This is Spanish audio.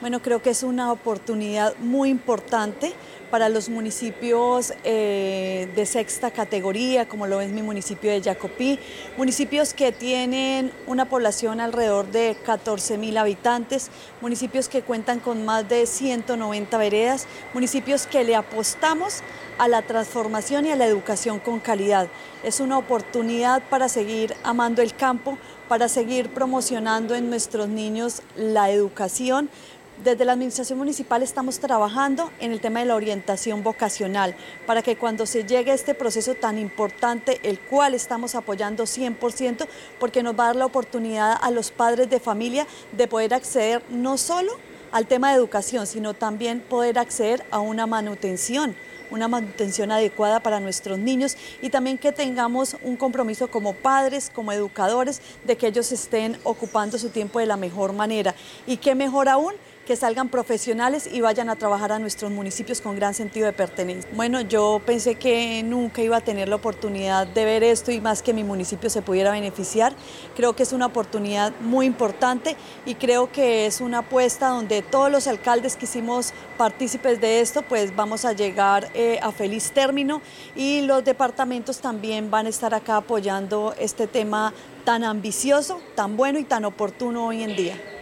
Bueno, creo que es una oportunidad muy importante para los municipios de sexta categoría, como lo es mi municipio de Yacopí, municipios que tienen una población alrededor de 14.000 habitantes, municipios que cuentan con más de 190 veredas, municipios que le apostamos a la transformación y a la educación con calidad. Es una oportunidad para seguir amando el campo, para seguir promocionando en nuestros niños la educación. Desde la Administración Municipal estamos trabajando en el tema de la orientación vocacional para que cuando se llegue a este proceso tan importante, el cual estamos apoyando 100%, porque nos va a dar la oportunidad a los padres de familia de poder acceder no solo al tema de educación, sino también poder acceder a una manutención adecuada para nuestros niños y también que tengamos un compromiso como padres, como educadores, de que ellos estén ocupando su tiempo de la mejor manera. Y qué mejor aún que salgan profesionales y vayan a trabajar a nuestros municipios con gran sentido de pertenencia. Bueno, yo pensé que nunca iba a tener la oportunidad de ver esto y más que mi municipio se pudiera beneficiar. Creo que es una oportunidad muy importante y creo que es una apuesta donde todos los alcaldes que hicimos partícipes de esto, pues vamos a llegar a feliz término y los departamentos también van a estar acá apoyando este tema tan ambicioso, tan bueno y tan oportuno hoy en día.